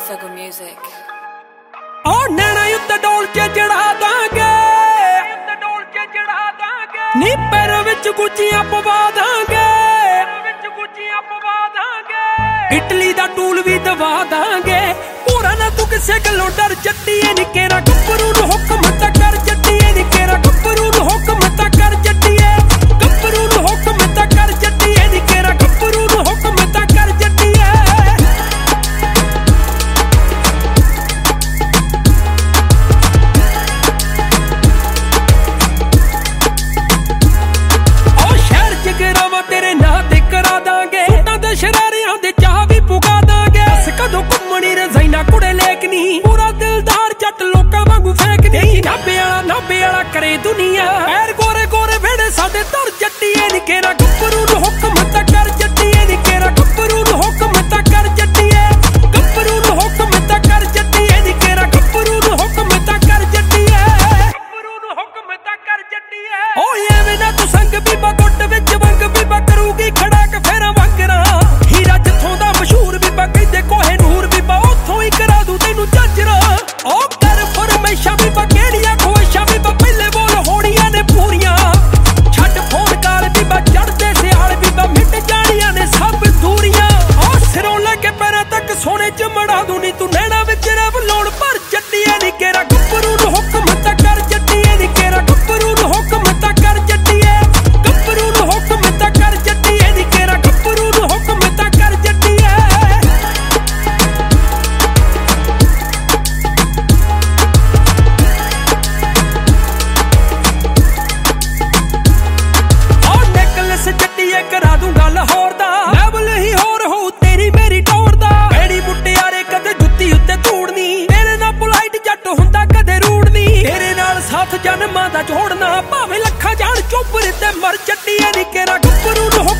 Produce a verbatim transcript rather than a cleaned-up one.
Sogo Music. Oh nana ਉੱਤੇ ਡੋਲ ਕੇ ਚੜਾ ਦਾਂਗੇ ਉੱਤੇ ਡੋਲ ਕੇ ਚੜਾ ਦਾਂਗੇ ਨੀ ਪੈਰਾਂ ਵਿੱਚ ਗੁੱਚੀਆਂ ਪਵਾ ਦਾਂਗੇ ਵਿੱਚ ਗੁੱਚੀਆਂ ਪਵਾ ਦਾਂਗੇ ਇਟਲੀ ਦਾ ਟੂਲ ਵੀ ਦਵਾ ਦਾਂਗੇ ਪੂਰਾ ਨਾ ਤੂੰ ਕਿਸੇ ਗੱਲੋਂ ਡਰ ਜੱਟੀਏ ਨੀ ਕੇਰਾ ਗੱਭਰੂ ਨੂੰ ਹੁਕਮ ਤਾਂ ਕਰ ਜੱਟੀਏ ਨੀ ਕੇਰਾ ਗੱਭਰੂ ਨੂੰ ਹੁਕਮ ਤਾਂ ਕਰ ਜੱਟੀਏ ਗੱਭਰੂ ਨੂੰ ਹੁਕਮ ਤਾਂ ਕਰ ਜੱਟੀਏ ਨੀ ਕੇਰਾ ਗੱਭਰੂ ਨੂੰ ਹੁਕਮ ਤਾਂ ਕਰ ਜੱਟੀਏ ਤੇਰੇ ਨਾਂ ਤੇ ਕਰਾ ਦਾਂਗੇ ਤਾਂ ਦੇ ਸ਼ਰਾਰਿਆਂ ਦੇ ਚਾਹ ਵੀ ਪੁਗਾ ਦਾਂਗੇ ਅਸ ਕਦੋਂ ਘੁੰਮਣੀ ਰਜ਼ਾਈਨਾ ਕੁੜੇ ਲੇਕਨੀ ਪੂਰਾ ਦਿਲਦਾਰ ਜੱਟ ਲੋਕਾਂ ਵਾਂਗੂ ਫੇਕਦੀ ਨਾਬੇ ਵਾਲਾ ਨਾਬੇ ਵਾਲਾ ਕਰੇ ਦੁਨੀਆ ਪੈਰ ਗੋਰੇ ਗੋਰੇ ਵੇੜੇ ਸਾਡੇ ਧਰ ਜੱਟੀਏ ਨੀ ਕੇਰਾ ਗੱਭਰੂ ਨੂੰ ਹੁਕਮ ਤਾਂ ਕਰ ਜੱਟੀਏ ਨੀ ਕੇਰਾ ਗੱਭਰੂ ਨੂੰ ਹੁਕਮ ਤਾਂ ਕਰ ਜੱਟੀਏ ਗੱਭਰੂ ਨੂੰ ਹੁਕਮ ਤਾਂ ਕਰ ਜੱਟੀਏ ਨੀ ਕੇਰਾ ਗੱਭਰੂ ਨੂੰ ਹੁਕਮ ਤਾਂ ਕਰ ਜੱਟੀਏ ਗੱਭਰੂ ਨੂੰ ਹੁਕਮ ਤਾਂ ਕਰ ਜੱਟੀਏ ਓਏ ਐਵੇਂ ਨਾ ਤੂੰ ਸੰਗ ਬੀਬਾ ਗੁੱਟ ਵਿੱਚ ਵੰਗ ਬੀਬਾ ਕਰੂਗੀ ਖੜਾ ਕੇ ਫੇਰਾਂ ਵਾਂਗਰਾ ਹੀਰਾ ਜਿੱਥੋਂ ਦਾ ਮਸ਼ਹੂਰ ਬੀਬਾ ਕਹਿੰਦੇ ਕੋਹੇ ਨੂਰ ਬੀਬਾ ਉੱਥੋਂ ਹੀ ਕਰਾ ਦੂ ਤੈਨੂੰ ਝਾਂਜਰਾ ਓ ਕਰ ਫਰਮੈਸ਼ਾਂ ਬੀਬਾ ਕਿਹੜੀਆਂ ਖੁਆਇਸ਼ਾਂ ਬੀਬਾ ਪਹਿਲੇ ਬੋਲ ਹੋਣੀਆਂ ਨੇ ਪੂਰੀਆਂ ਛੱਡ ਫੋਨ ਕਰ ਬੀਬਾ ਚੜਦੇ ਸਿਆਲ ਬੀਬਾ ਮਿਟ ਜਾਣੀਆਂ ਨੇ ਸਭ ਦੂਰੀਆਂ ਓ ਸਿਰੋਂ ਲੈ ਕੇ ਪੈਰਾਂ ਤੱਕ ਸੋਨੇ ਚ ਮੜਾ ਦੂ ਨੀ ਤੂੰ ਨੈਣਾ ਵਿੱਚ ਰਵ ਲੋਣ ਭਰ ਜੱਟੀਏ ਨੀ ਕੇਰਾ ਗੱਭਰੂ ਨੂੰ ਹੁਕਮ ਤਾਂ ਕਰ ਜੱਟੀਏ ਨੀ ਕੇਰਾ ਗੱਭਰੂ ਨੂੰ ਹੁਕਮ ਤਾਂ ਕਰ ਜੱਟੀਏ ਗੱਭਰੂ ਨੂੰ ਹੁਕਮ ਤਾਂ ਕਰ ਜੱਟੀਏ ਨੀ ਕੇਰਾ ਗੱਭਰੂ ਨੂੰ ਹੁਕਮ ਤਾਂ ਕਰ ਜੱਟੀਏ ਓ ਨੈਕਲਸ ਜੱਟੀਏ ਕਰਾ ਦੂੰਗਾ ਲਾਹੌਰ ਦਾ ਲੈਵਲ ਹੀ ਹੋਰ ਹੋਊ ਤੇਰੀ ਮੇਰੀ ਟੌਰ ਦਾ ਐੜੀ ਮੁਟਿਆਰੇ ਕਦੇ ਜੁੱਤੀ ਉੱਤੇ ਧੂੜਨੀ ਤੇਰੇ ਨਾਲ ਪੁਲਾਈਟ ਜੱਟ ਹੁੰਦਾ ਕਦੇ ਰੂੜਨੀ ਤੇਰੇ ਨਾਲ ਸਾਥ ਜਨਮਾਂ ਦਾ ਜੋੜਨਾ ਭਾਵੇਂ ਲੱਖਾਂ ਜਾਣ ਚੁੱਪ ਤੇ ਮਰ ਜੱਟੀਏ ਨੀ ਕੇਰਾ ਗੱਭਰੂ ਨੂੰ